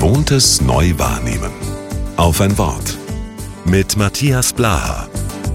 Gewohntes neu wahrnehmen. Auf ein Wort. Mit Matthias Blaha.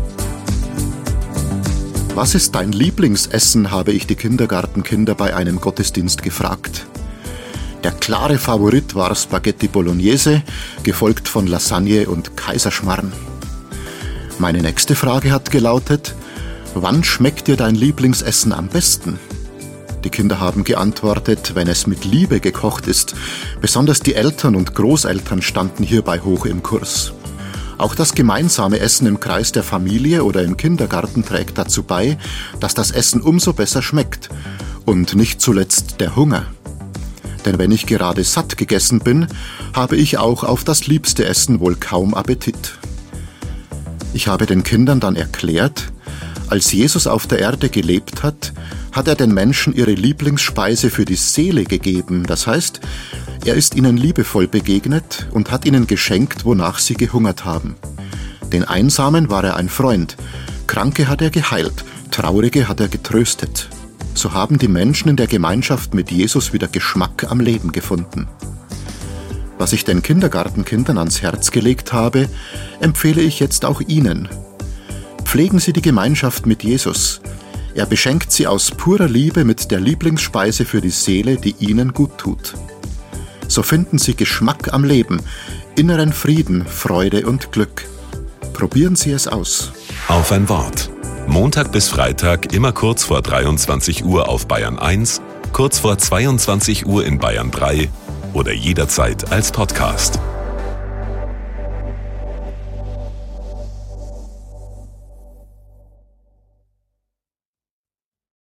Was ist dein Lieblingsessen, habe ich die Kindergartenkinder bei einem Gottesdienst gefragt. Der klare Favorit war Spaghetti Bolognese, gefolgt von Lasagne und Kaiserschmarrn. Meine nächste Frage hat gelautet: Wann schmeckt dir dein Lieblingsessen am besten? Die Kinder haben geantwortet, wenn es mit Liebe gekocht ist. Besonders die Eltern und Großeltern standen hierbei hoch im Kurs. Auch das gemeinsame Essen im Kreis der Familie oder im Kindergarten trägt dazu bei, dass das Essen umso besser schmeckt. Und nicht zuletzt der Hunger. Denn wenn ich gerade satt gegessen bin, habe ich auch auf das liebste Essen wohl kaum Appetit. Ich habe den Kindern dann erklärt, als Jesus auf der Erde gelebt hat, hat er den Menschen ihre Lieblingsspeise für die Seele gegeben. Das heißt, er ist ihnen liebevoll begegnet und hat ihnen geschenkt, wonach sie gehungert haben. Den Einsamen war er ein Freund, Kranke hat er geheilt, Traurige hat er getröstet. So haben die Menschen in der Gemeinschaft mit Jesus wieder Geschmack am Leben gefunden. Was ich den Kindergartenkindern ans Herz gelegt habe, empfehle ich jetzt auch Ihnen. Pflegen Sie die Gemeinschaft mit Jesus. Er beschenkt Sie aus purer Liebe mit der Lieblingsspeise für die Seele, die Ihnen gut tut. So finden Sie Geschmack am Leben, inneren Frieden, Freude und Glück. Probieren Sie es aus. Auf ein Wort. Montag bis Freitag immer kurz vor 23 Uhr auf Bayern 1, kurz vor 22 Uhr in Bayern 3 oder jederzeit als Podcast.